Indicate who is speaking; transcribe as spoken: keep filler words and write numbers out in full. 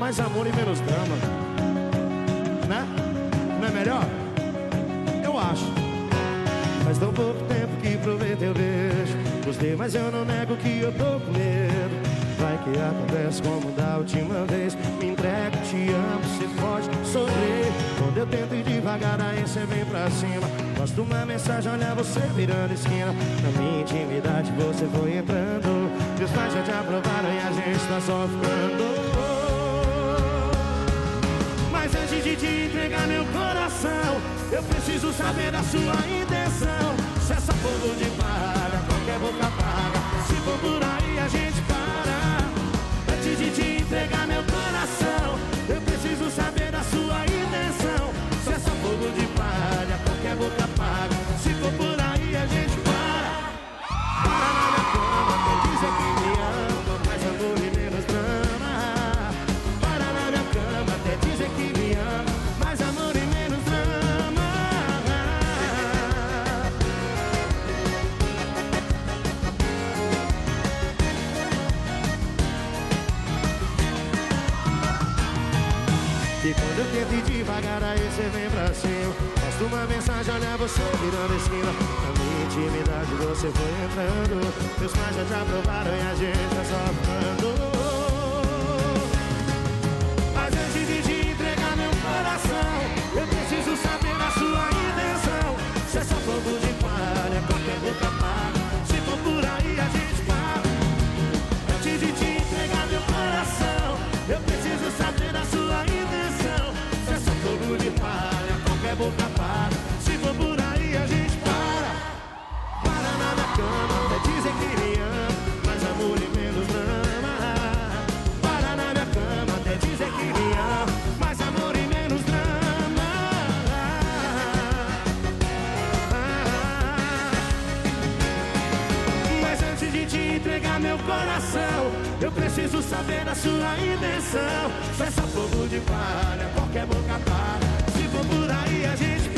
Speaker 1: mais amor e menos drama, né? Não é melhor? Eu acho. Faz tão pouco tempo que provei teu beijo. Gostei, mas eu não nego que eu tô com medo. Vai que acontece como da última vez. Me entrego, te amo, você pode sofrer. Quando eu tento ir devagar, aí você vem pra cima. Posto uma mensagem, olha você virando esquina. Na minha intimidade você foi entrando. Meus pais já te aprovaram e a gente tá só ficando. Mas antes de te entregar meu coração, eu preciso saber da sua intenção. Se essa fogo de palha, qualquer boca paga. Se for por aí a gente para. Antes de te entregar meu coração, eu preciso saber da sua intenção. Se essa fogo de palha, qualquer boca paga. Se for por aí a gente para. Para na minha cama, até dizer que me ama, mais amor e menos drama. Para na minha cama, até dizer que me ama, mais amor e menos drama. E quando eu tento ir devagar, aí você vem pra cima. Posto uma mensagem, olha você virando esquina. Na minha intimidade você foi entrando. Meus pais já te aprovaram e a gente tá só ficando. Mas antes de te entregar meu coração, eu preciso saber a sua intenção. Se é só fogo de palha, qualquer boca paga. Se for por aí a gente para. Antes de te entregar meu coração, eu preciso saber a sua intenção. Se é só fogo de palha, qualquer boca paga. Se for por aí a gente para. Para na minha cama, até dizer que me ama, mais amor e menos drama. Para na minha cama, até dizer que me ama, mais amor e menos drama. Mas antes de te entregar meu coração, eu preciso saber da sua intenção. Se é só fogo de palha, qualquer boca paga. Se for por aí a gente